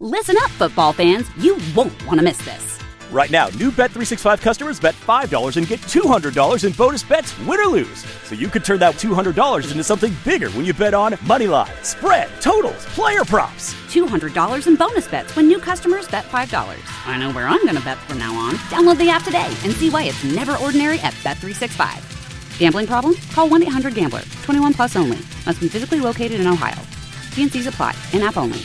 Listen up, football fans. You won't want to miss this. Right now, new Bet365 customers bet $5 and get $200 in bonus bets, win or lose. So you could turn that $200 into something bigger when you bet on money line, spread, totals, player props. $200 in bonus bets when new customers bet $5. I know where I'm going to bet from now on. Download the app today and see why it's never ordinary at Bet365. Gambling problem? Call 1-800-GAMBLER. 21 plus only. Must be physically located in Ohio. T&Cs apply. In-app only.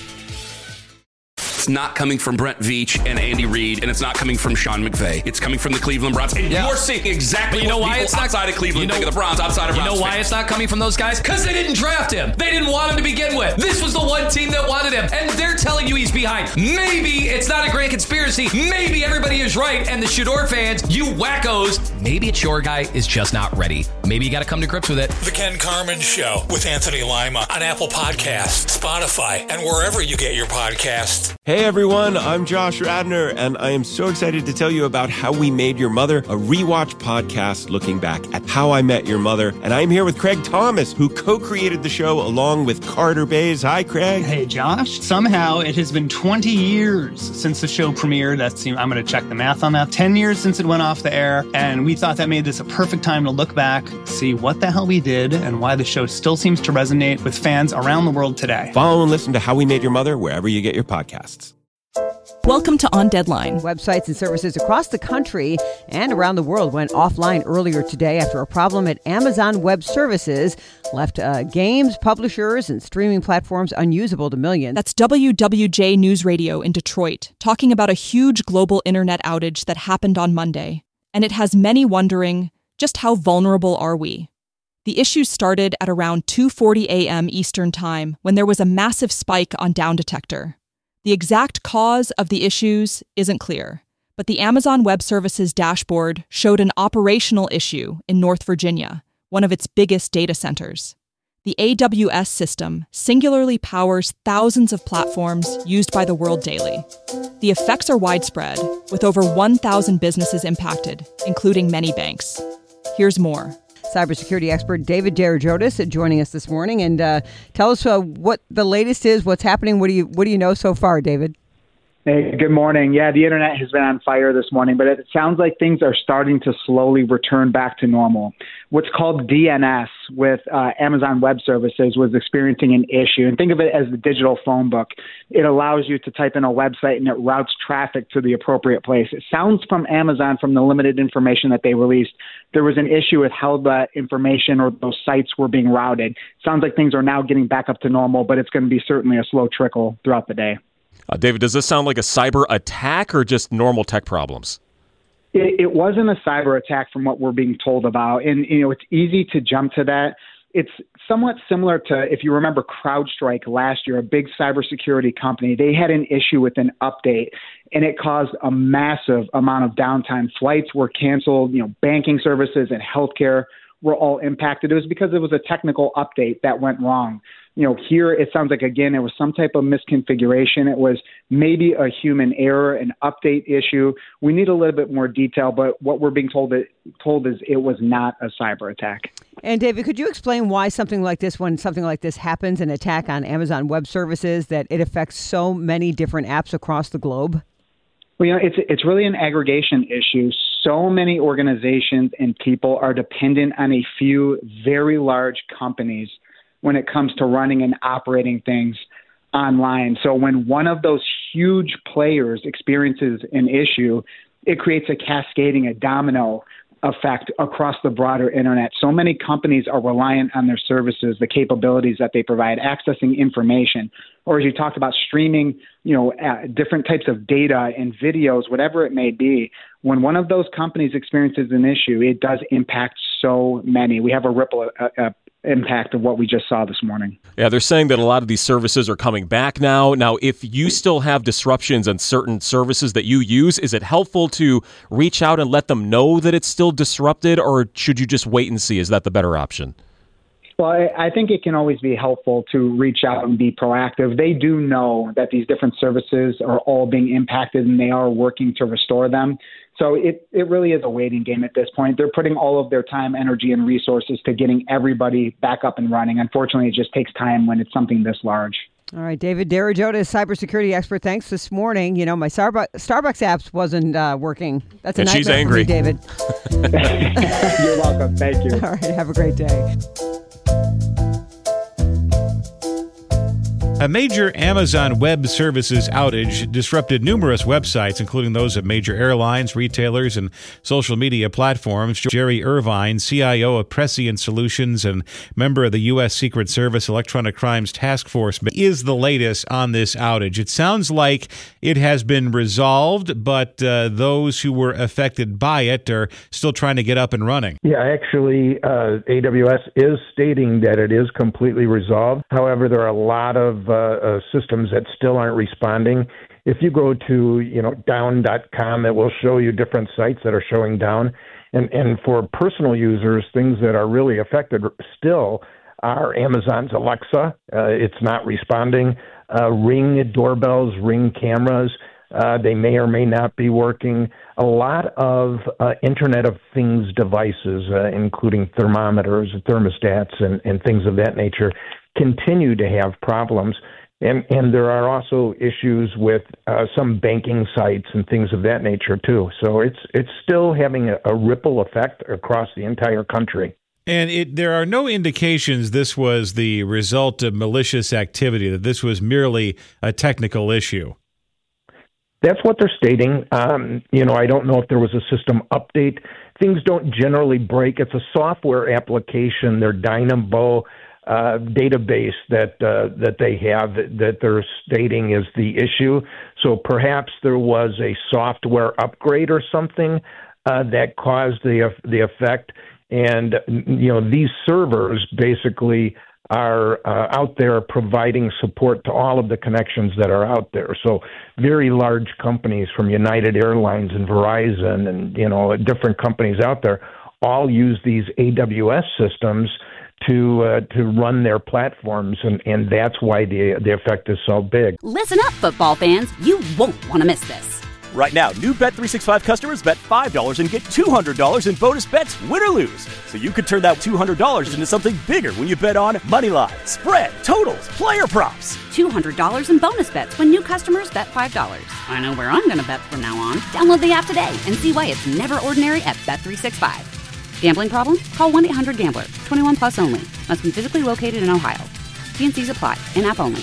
It's not coming from Brent Veach and Andy Reid, and it's not coming from Sean McVay. It's coming from the Cleveland Browns. And you're seeing exactly what people outside of Cleveland think of the Browns, outside of Browns. You know why it's not coming from those guys? Because they didn't draft him. They didn't want him to begin with. This was the one team that wanted him, and they're telling you he's behind. Maybe it's not a grand conspiracy. Maybe everybody is right, and the Shador fans, you wackos, maybe it's your guy is just not ready. Maybe you got to come to grips with it. The Ken Carman Show with Anthony Lima on Apple Podcasts, Spotify, and wherever you get your podcasts. Hey everyone, I'm Josh Radner, and I am so excited to tell you about How We Made Your Mother, a rewatch podcast looking back at How I Met Your Mother. And I'm here with Craig Thomas, who co-created the show along with Carter Bays. Hi, Craig. Hey, Josh. Somehow it has been 20 years since the show premiered. I'm going to check the math on that. 10 years since it went off the air, and we thought that made this a perfect time to look back, see what the hell we did, and why the show still seems to resonate with fans around the world today. Follow and listen to How We Made Your Mother wherever you get your podcasts. Welcome to On Deadline. Websites and services across the country and around the world went offline earlier today after a problem at Amazon Web Services left games, publishers, and streaming platforms unusable to millions. That's WWJ News Radio in Detroit, talking about a huge global internet outage that happened on Monday. And it has many wondering, just how vulnerable are we? The issue started at around 2:40 a.m. Eastern Time when there was a massive spike on Down Detector. The exact cause of the issues isn't clear, but the Amazon Web Services dashboard showed an operational issue in North Virginia, one of its biggest data centers. The AWS system singularly powers thousands of platforms used by the world daily. The effects are widespread, with over 1,000 businesses impacted, including many banks. Here's more. Cybersecurity expert David Derajotis joining us this morning, and tell us what the latest is, what's happening. What do you know so far, David? Hey, good morning. Yeah, the internet has been on fire this morning, but it sounds like things are starting to slowly return back to normal. What's called DNS with Amazon Web Services was experiencing an issue. And think of it as the digital phone book. It allows you to type in a website and it routes traffic to the appropriate place. It sounds from Amazon, from the limited information that they released, there was an issue with how that information or those sites were being routed. Sounds like things are now getting back up to normal, but it's going to be certainly a slow trickle throughout the day. David, does this sound like a cyber attack or just normal tech problems? It wasn't a cyber attack from what we're being told about. And, it's easy to jump to that. It's somewhat similar to, if you remember CrowdStrike last year, a big cybersecurity company. They had an issue with an update, and it caused a massive amount of downtime. Flights were canceled, banking services and healthcare were all impacted. It was because it was a technical update that went wrong. Here it sounds like, again, it was some type of misconfiguration. It was maybe a human error, an update issue. We need a little bit more detail, but what we're being told is it was not a cyber attack. And David, could you explain why something like this, when something like this happens, an attack on Amazon Web Services, that it affects so many different apps across the globe? Well, it's really an aggregation issue. So many organizations and people are dependent on a few very large companies when it comes to running and operating things online. So when one of those huge players experiences an issue, it creates a cascading, a domino effect across the broader internet. So many companies are reliant on their services, the capabilities that they provide, accessing information, or as you talked about, streaming, different types of data and videos, whatever it may be. When one of those companies experiences an issue, it does impact so many. We have a ripple impact of what we just saw this morning. Yeah, they're saying that a lot of these services are coming back now. Now, if you still have disruptions on certain services that you use, is it helpful to reach out and let them know that it's still disrupted, or should you just wait and see? Is that the better option? Well, I think it can always be helpful to reach out and be proactive. They do know that these different services are all being impacted and they are working to restore them. So it really is a waiting game at this point. They're putting all of their time, energy, and resources to getting everybody back up and running. Unfortunately, it just takes time when it's something this large. All right, David Derajota is cybersecurity expert. Thanks this morning. You know, my Starbucks apps wasn't working. That's a nightmare she's angry. for me, David. You're welcome. Thank you. All right, have a great day. A major Amazon Web Services outage disrupted numerous websites, including those of major airlines, retailers, and social media platforms. Jerry Irvine, CIO of Prescient Solutions and member of the U.S. Secret Service Electronic Crimes Task Force, is the latest on this outage. It sounds like it has been resolved, but those who were affected by it are still trying to get up and running. Yeah, actually, AWS is stating that it is completely resolved. However, there are a lot of systems that still aren't responding. If you go to, down.com, it will show you different sites that are showing down. And for personal users, things that are really affected still are Amazon's Alexa. It's not responding. Ring doorbells, Ring cameras, they may or may not be working. A lot of Internet of Things devices, including thermometers, thermostats, and things of that nature, continue to have problems. And there are also issues with some banking sites and things of that nature, too. So it's still having a ripple effect across the entire country. And there are no indications this was the result of malicious activity, that this was merely a technical issue. That's what they're stating. I don't know if there was a system update. Things don't generally break. It's a software application, their Dynamo database that they have that they're stating is the issue. So perhaps there was a software upgrade or something that caused the effect. And these servers basically are out there providing support to all of the connections that are out there. So very large companies from United Airlines and Verizon and different companies out there all use these AWS systems to run their platforms, and that's why the effect is so big. Listen up, football fans. You won't want to miss this. Right now, new Bet365 customers bet $5 and get $200 in bonus bets, win or lose. So you could turn that $200 into something bigger when you bet on money line, spread, totals, player props. $200 in bonus bets when new customers bet $5. I know where I'm going to bet from now on. Download the app today and see why it's never ordinary at Bet365. Gambling problem? Call 1-800-GAMBLER. 21 plus only. Must be physically located in Ohio. T&Cs apply. In-app only.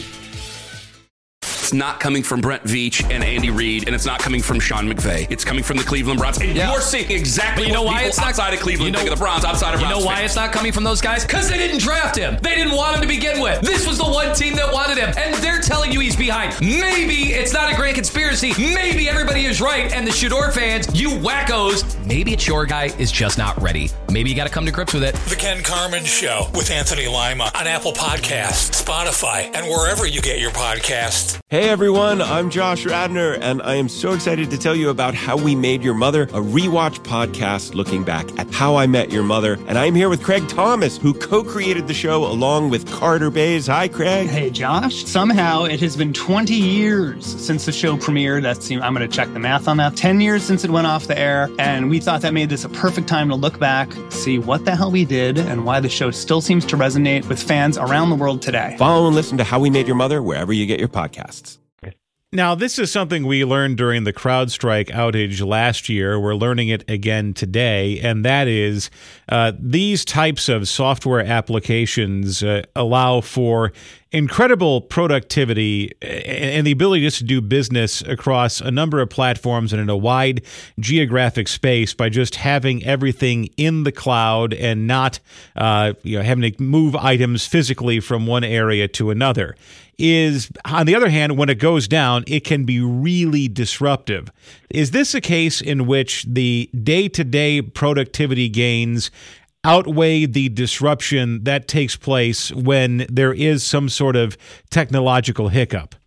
It's not coming from Brent Veach and Andy Reid, and it's not coming from Sean McVay. It's coming from the Cleveland Browns. And you're seeing exactly what people outside of Cleveland think of the Browns, outside of Browns. You know why it's not coming from those guys? Because they didn't draft him. They didn't want him to begin with. This was the one team that wanted him, and they're telling you he's behind. Maybe it's not a grand conspiracy. Maybe everybody is right, and the Shador fans, you wackos, maybe it's your guy is just not ready. Maybe you got to come to grips with it. The Ken Carman Show with Anthony Lima on Apple Podcasts, Spotify, and wherever you get your podcasts. Hey everyone, I'm Josh Radnor, and I am so excited to tell you about How We Made Your Mother, a rewatch podcast looking back at How I Met Your Mother. And I'm here with Craig Thomas, who co-created the show along with Carter Bays. Hi, Craig. Hey, Josh. Somehow it has been 20 years since the show premiered. I'm going to check the math on that. 10 years since it went off the air, and we thought that made this a perfect time to look back, see what the hell we did, and why the show still seems to resonate with fans around the world today. Follow and listen to How We Made Your Mother wherever you get your podcasts. Now, this is something we learned during the CrowdStrike outage last year. We're learning it again today, and that is these types of software applications allow for incredible productivity and the ability just to do business across a number of platforms and in a wide geographic space by just having everything in the cloud and not having to move items physically from one area to another. On the other hand, when it goes down, it can be really disruptive. Is this a case in which the day-to-day productivity gains outweigh the disruption that takes place when there is some sort of technological hiccup?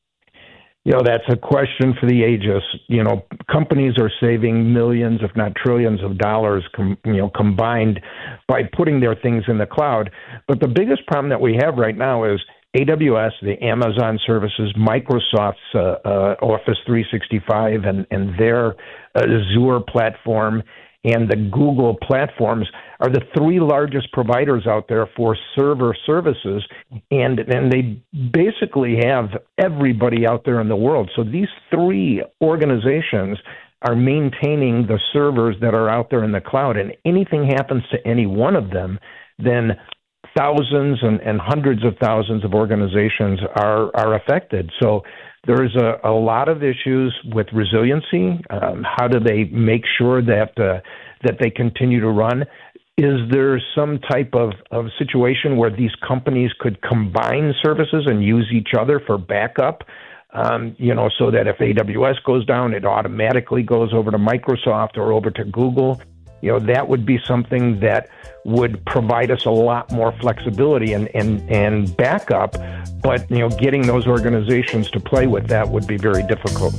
That's a question for the ages. Companies are saving millions, if not trillions of dollars, combined by putting their things in the cloud. But the biggest problem that we have right now is AWS, the Amazon services, Microsoft's Office 365 and their Azure platform, and the Google platforms are the three largest providers out there for server services, and they basically have everybody out there in the world. So these three organizations are maintaining the servers that are out there in the cloud, and anything happens to any one of them, then thousands and hundreds of thousands of organizations are affected. So there's a lot of issues with resiliency. How do they make sure that they continue to run? Is there some type of situation where these companies could combine services and use each other for backup? So that if AWS goes down, it automatically goes over to Microsoft or over to Google. That would be something that would provide us a lot more flexibility and backup. But, getting those organizations to play with that would be very difficult.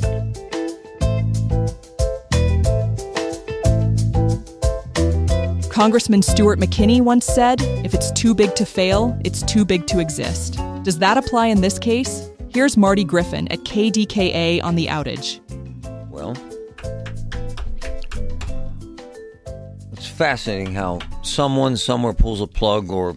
Congressman Stuart McKinney once said, if it's too big to fail, it's too big to exist. Does that apply in this case? Here's Marty Griffin at KDKA on the outage. Well, it's fascinating how someone somewhere pulls a plug or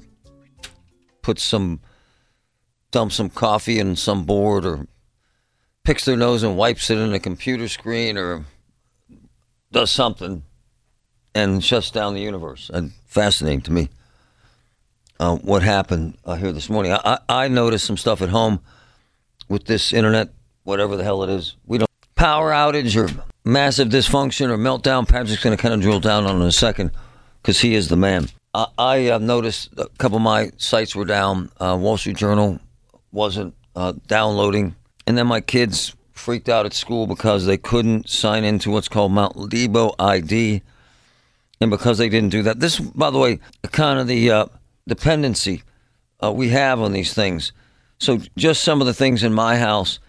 dumps some coffee in some board or picks their nose and wipes it in a computer screen or does something and shuts down the universe. And fascinating to me what happened here this morning. I noticed some stuff at home with this internet, whatever the hell it is. We don't power outage or massive dysfunction or meltdown. Patrick's going to kind of drill down on it in a second because he is the man. I noticed a couple of my sites were down. Wall Street Journal wasn't downloading. And then my kids freaked out at school because they couldn't sign into what's called Mount Lebo ID. And because they didn't do that, this, by the way, kind of the dependency we have on these things. So just some of the things in my house.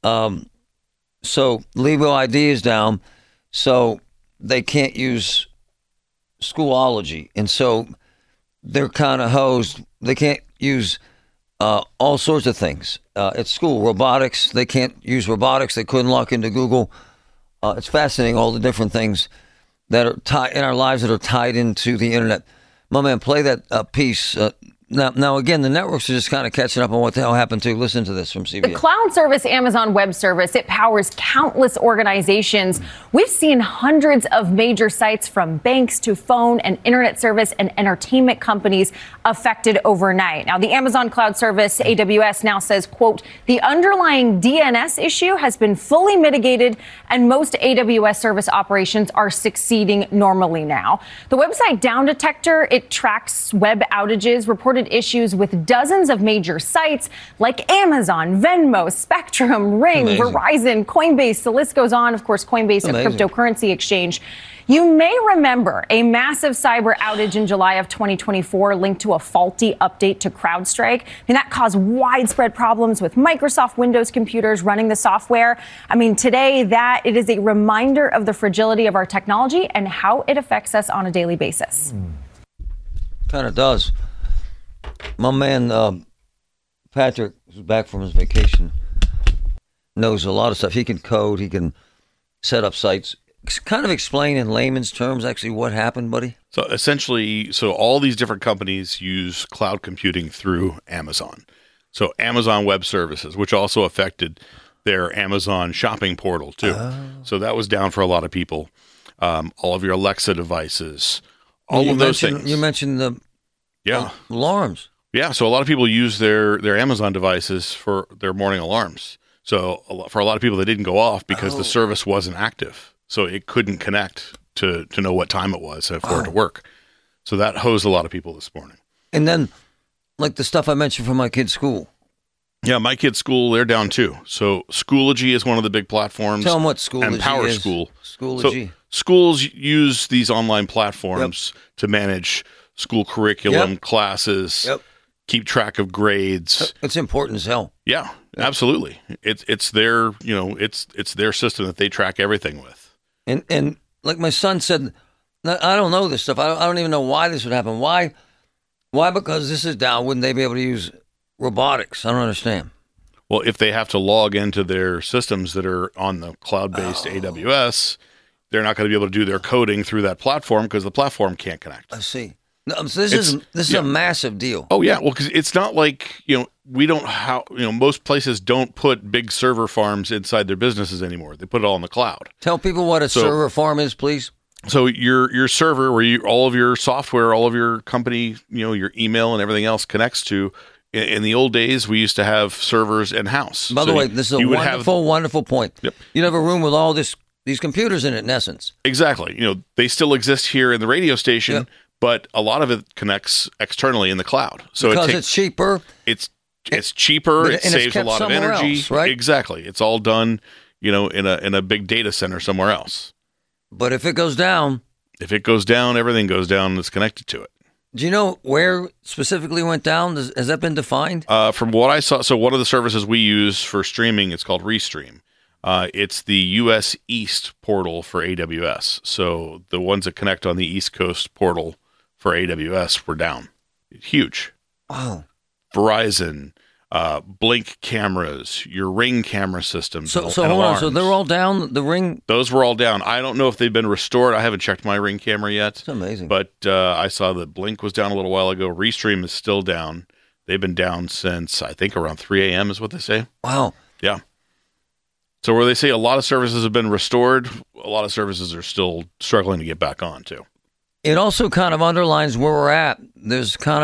So Lebo ID is down, so they can't use Schoolology. And so they're kind of hosed. They can't use all sorts of things. At school, robotics, they can't use robotics. They couldn't log into Google. It's fascinating, all the different things that are tied in our lives that are tied into the internet. My man, play that piece. Now, again, the networks are just kind of catching up on what the hell happened to. Listen to this from CBS. The cloud service, Amazon Web Service, it powers countless organizations. We've seen hundreds of major sites from banks to phone and internet service and entertainment companies affected overnight. Now, the Amazon Cloud Service, AWS, now says, quote, the underlying DNS issue has been fully mitigated and most AWS service operations are succeeding normally now. The website Down Detector, it tracks web outages, reported issues with dozens of major sites like Amazon, Venmo, Spectrum, Ring, Verizon, Coinbase. The list goes on. Of course, Coinbase, a cryptocurrency exchange. You may remember a massive cyber outage in July of 2024 linked to a faulty update to CrowdStrike. That caused widespread problems with Microsoft Windows computers running the software. Today, it is a reminder of the fragility of our technology and how it affects us on a daily basis. Kind of does. My man, Patrick, who's back from his vacation, knows a lot of stuff. He can code. He can set up sites. Kind of explain in layman's terms actually what happened, buddy. So essentially, all these different companies use cloud computing through Amazon. So Amazon Web Services, which also affected their Amazon shopping portal too. So that was down for a lot of people. All of your Alexa devices, all of those things. You mentioned the alarms. Yeah, so a lot of people use their Amazon devices for their morning alarms. So for a lot of people, they didn't go off because the service wasn't active. So it couldn't connect to know what time it was for it to work. So that hosed a lot of people this morning. And then, like the stuff I mentioned from my kid's school. Yeah, my kid's school, they're down too. So Schoology is one of the big platforms. Tell them what Schoology and Power is. School. Schoology. So schools use these online platforms to manage school curriculum, classes, keep track of grades. It's important as hell. Yeah, absolutely. It's their it's their system that they track everything with. And like my son said, I don't know this stuff. I don't even know why this would happen. Why? Because this is down. Wouldn't they be able to use robotics? I don't understand. Well, if they have to log into their systems that are on the cloud-based AWS, they're not going to be able to do their coding through that platform because the platform can't connect. I see. No, so this is a massive deal. Oh yeah, well, because it's not like we don't most places don't put big server farms inside their businesses anymore. They put it all in the cloud. Tell people what a server farm is, please. So your server, where all of your software, all of your company, your email and everything else connects to. In the old days, we used to have servers in house. By the way, this is a wonderful point. Yep. You'd have a room with all these computers in it, in essence. Exactly. They still exist here in the radio station. Yep. But a lot of it connects externally in the cloud. So because it's cheaper. It's cheaper. It saves a lot of energy. Else, right? Exactly. It's all done, in a big data center somewhere else. But if it goes down, everything goes down that's connected to it. Do you know where specifically went down? Has that been defined? From what I saw, so one of the services we use for streaming, it's called Restream. It's the U.S. East portal for AWS. So the ones that connect on the East Coast portal for AWS were down. Huge. Wow. Verizon, Blink cameras, your Ring camera systems. So hold on. So they're all down, the Ring? Those were all down. I don't know if they've been restored. I haven't checked my Ring camera yet. It's amazing. But I saw that Blink was down a little while ago. Restream is still down. They've been down since, I think, around 3 a.m. is what they say. Wow. Yeah. So where they say a lot of services have been restored, a lot of services are still struggling to get back on, too. It also kind of underlines where we're at. This is kind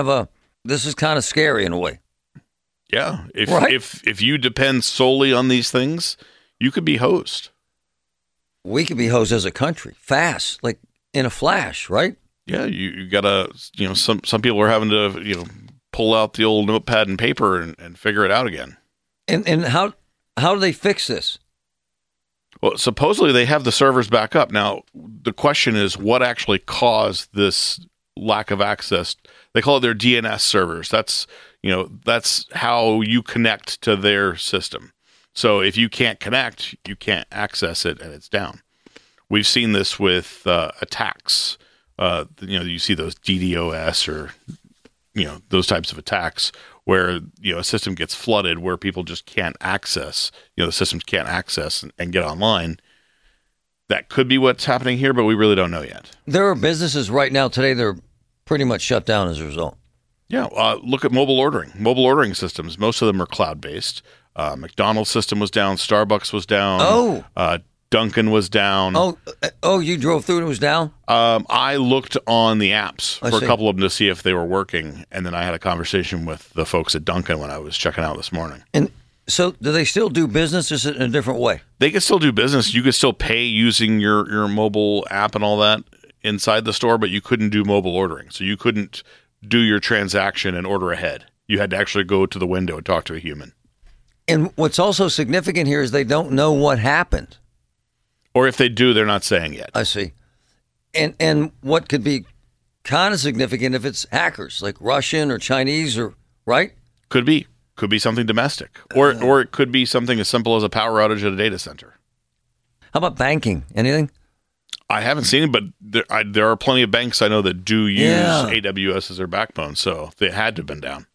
of scary in a way. Yeah. If you depend solely on these things, you could be hosed. We could be hosed as a country, fast, like in a flash, right? Yeah, you gotta, some people are having to, pull out the old notepad and paper and figure it out again. And how do they fix this? Well, supposedly they have the servers back up. Now, the question is what actually caused this lack of access? They call it their DNS servers. That's how you connect to their system. So if you can't connect, you can't access it and it's down. We've seen this with attacks. You see those DDoS or, those types of attacks where, a system gets flooded where people just can't access, the systems can't access and get online. That could be what's happening here, but we really don't know yet. There are businesses right now today that are pretty much shut down as a result. Yeah, look at mobile ordering systems. Most of them are cloud-based. McDonald's system was down. Starbucks was down. Dunkin' was down. You drove through and it was down? I looked on the apps for a couple of them to see if they were working, and then I had a conversation with the folks at Dunkin' when I was checking out this morning. And so do they still do business just in a different way? They can still do business. You could still pay using your mobile app and all that inside the store, but you couldn't do mobile ordering. So you couldn't do your transaction and order ahead. You had to actually go to the window and talk to a human. And what's also significant here is they don't know what happened. Or if they do, they're not saying yet. I see. And what could be kind of significant if it's hackers, like Russian or Chinese, or right? Could be something domestic, or it could be something as simple as a power outage at a data center. How about banking? Anything? I haven't seen it, but there are plenty of banks I know that do use AWS as their backbone, so they had to have been down.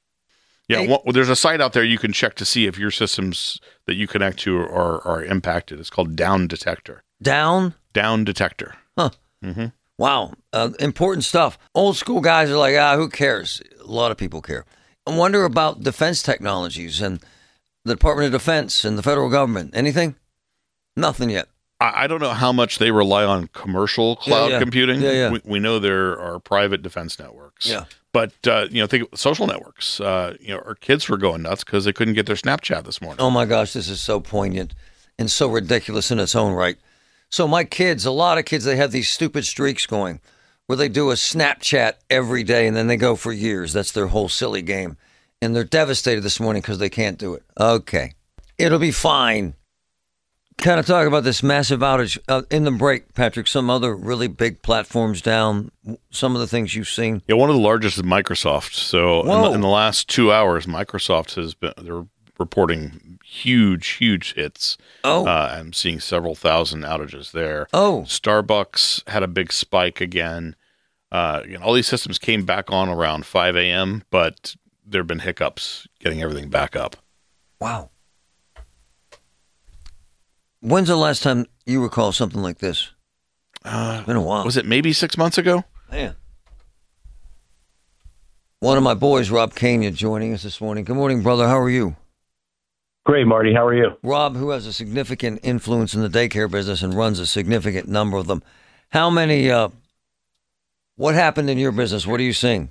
Yeah, there's a site out there you can check to see if your systems that you connect to are impacted. It's called Down Detector. Down Detector. Huh. Mm-hmm. Wow. Important stuff. Old school guys are like, who cares? A lot of people care. I wonder about defense technologies and the Department of Defense and the federal government. Anything? Nothing yet. I don't know how much they rely on commercial cloud computing. Yeah. We know there are private defense networks. Yeah. But, think of social networks. Our kids were going nuts because they couldn't get their Snapchat this morning. Oh, my gosh, this is so poignant and so ridiculous in its own right. So my kids, a lot of kids, they have these stupid streaks going where they do a Snapchat every day and then they go for years. That's their whole silly game. And they're devastated this morning because they can't do it. Okay. It'll be fine. Kind of talk about this massive outage in the break, Patrick. Some other really big platforms down. Some of the things you've seen. Yeah, one of the largest is Microsoft. So in the last 2 hours, Microsoft they're reporting huge hits. I'm seeing several thousand outages there. Starbucks had a big spike again. All these systems came back on around 5 a.m., but there have been hiccups getting everything back up. Wow. When's the last time you recall something like this? It's been a while. Was it maybe 6 months ago? Man. One of my boys, Rob Kania, joining us this morning. Good morning, brother. How are you? Great, Marty. How are you? Rob, who has a significant influence in the daycare business and runs a significant number of them. How many, what happened in your business? What are you seeing?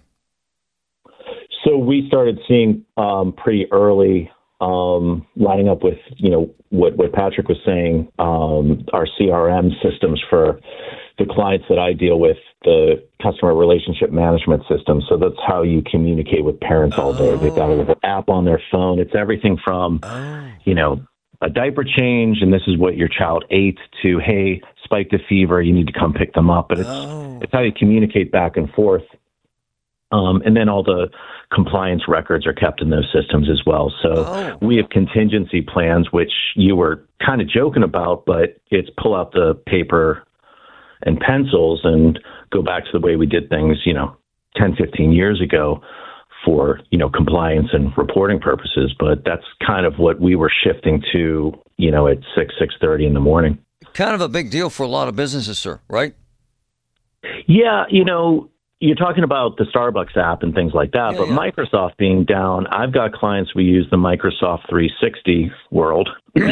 So we started seeing pretty early, lining up with, what Patrick was saying, our CRM systems for the clients that I deal with, the customer relationship management system. So that's how you communicate with parents all day. They've got a little app on their phone. It's everything from, a diaper change, and this is what your child ate, to, hey, spiked a fever, you need to come pick them up. But it's how you communicate back and forth. And then all the compliance records are kept in those systems as well. So we have contingency plans, which you were kind of joking about, but it's pull out the paper and pencils and go back to the way we did things, 10, 15 years ago for, compliance and reporting purposes. But that's kind of what we were shifting to, at 6:30 in the morning. Kind of a big deal for a lot of businesses, sir, right? Yeah, you're talking about the Starbucks app and things like that, but Microsoft being down, I've got clients, we use the Microsoft 360 world,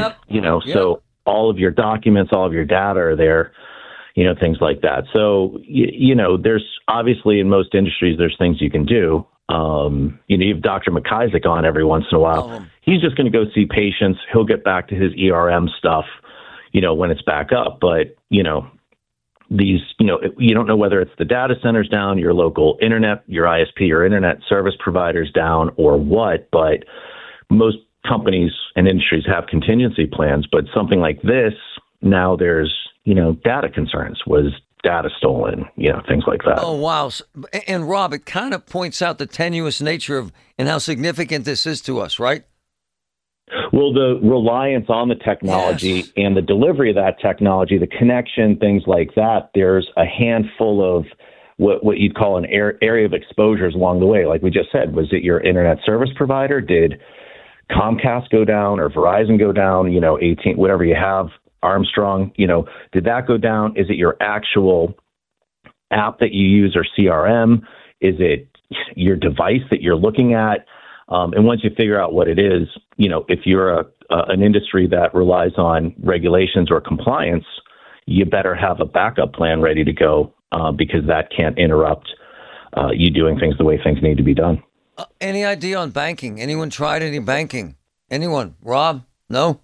so all of your documents, all of your data are there, things like that. So, there's obviously in most industries, there's things you can do. You have Dr. McIsaac on every once in a while. He's just going to go see patients. He'll get back to his ERM stuff, when it's back up. But, these, you don't know whether it's the data centers down, your local internet, your ISP, your internet service providers down, or what. But most companies and industries have contingency plans. But something like this, now there's, data concerns. Was data stolen? Things like that. Oh, wow. And Rob, it kind of points out the tenuous nature of and how significant this is to us, right? Well, the reliance on the technology and the delivery of that technology, the connection, things like that, there's a handful of what you'd call an area of exposures along the way. Like we just said, was it your internet service provider? Did Comcast go down or Verizon go down? 18, whatever you have, Armstrong, did that go down? Is it your actual app that you use or CRM? Is it your device that you're looking at? And once you figure out what it is, if you're an industry that relies on regulations or compliance, you better have a backup plan ready to go because that can't interrupt you doing things the way things need to be done. Any idea on banking? Anyone tried any banking? Anyone? Rob? No?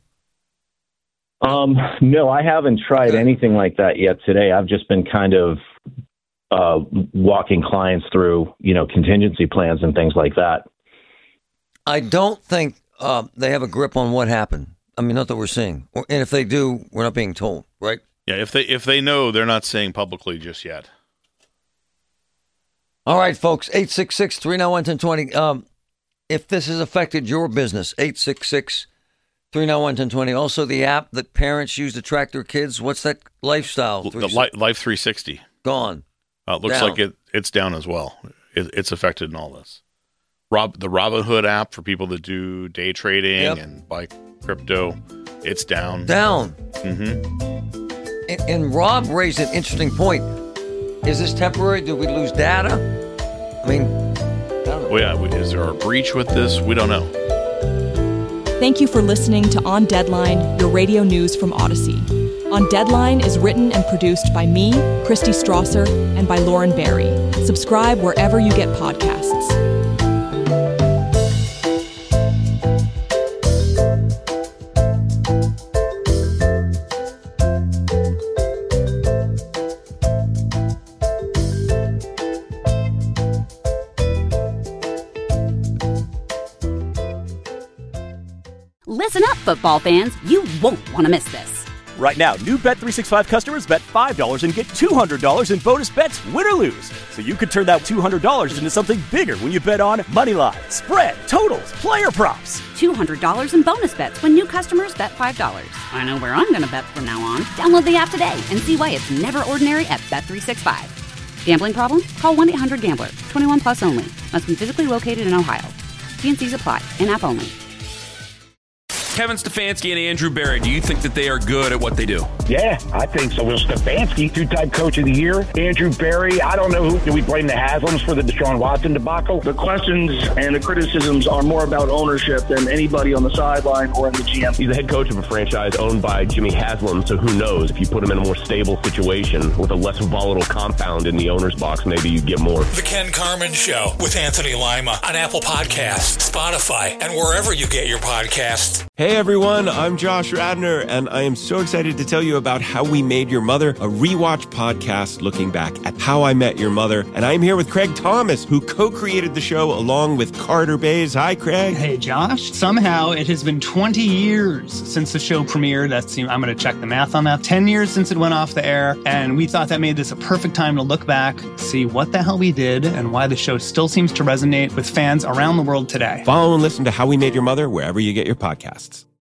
No, I haven't tried anything like that yet today. I've just been kind of walking clients through, contingency plans and things like that. I don't think they have a grip on what happened. I mean, not that we're seeing. And if they do, we're not being told, right? Yeah, if they know, they're not saying publicly just yet. All right, folks, 866-391-1020. If this has affected your business, 866-391-1020. Also, the app that parents use to track their kids, what's that? Lifestyle? The Life 360. Gone. Looks down. like it's down as well. It's affected in all this. The Robinhood app for people that do day trading and buy crypto, it's down. Down. Mm-hmm. And Rob raised an interesting point. Is this temporary? Did we lose data? I mean, I don't know. Well, yeah, is there a breach with this? We don't know. Thank you for listening to On Deadline, your radio news from Odyssey. On Deadline is written and produced by me, Christy Strasser, and by Lauren Barry. Subscribe wherever you get podcasts. Listen up, football fans. You won't want to miss this. Right now, new Bet365 customers bet $5 and get $200 in bonus bets, win or lose. So you could turn that $200 into something bigger when you bet on money line, spread, totals, player props. $200 in bonus bets when new customers bet $5. I know where I'm going to bet from now on. Download the app today and see why it's never ordinary at Bet365. Gambling problem? Call 1-800-GAMBLER. 21 plus only. Must be physically located in Ohio. T&Cs apply. In-app only. Kevin Stefanski and Andrew Berry, do you think that they are good at what they do? Yeah, I think so. Will Stefanski, two-time coach of the year. Andrew Berry, I don't know who. Do we blame the Haslams for the Deshaun Watson debacle? The questions and the criticisms are more about ownership than anybody on the sideline or in the GM. He's the head coach of a franchise owned by Jimmy Haslam, so who knows? If you put him in a more stable situation with a less volatile compound in the owner's box, maybe you get more. The Ken Carman Show with Anthony Lima on Apple Podcasts, Spotify, and wherever you get your podcasts. Hey everyone, I'm Josh Radnor, and I am so excited to tell you about How We Made Your Mother, a rewatch podcast looking back at How I Met Your Mother. And I'm here with Craig Thomas, who co-created the show along with Carter Bays. Hi, Craig. Hey, Josh. Somehow it has been 20 years since the show premiered. I'm going to check the math on that. 10 years since it went off the air, and we thought that made this a perfect time to look back, see what the hell we did, and why the show still seems to resonate with fans around the world today. Follow and listen to How We Made Your Mother wherever you get your podcasts.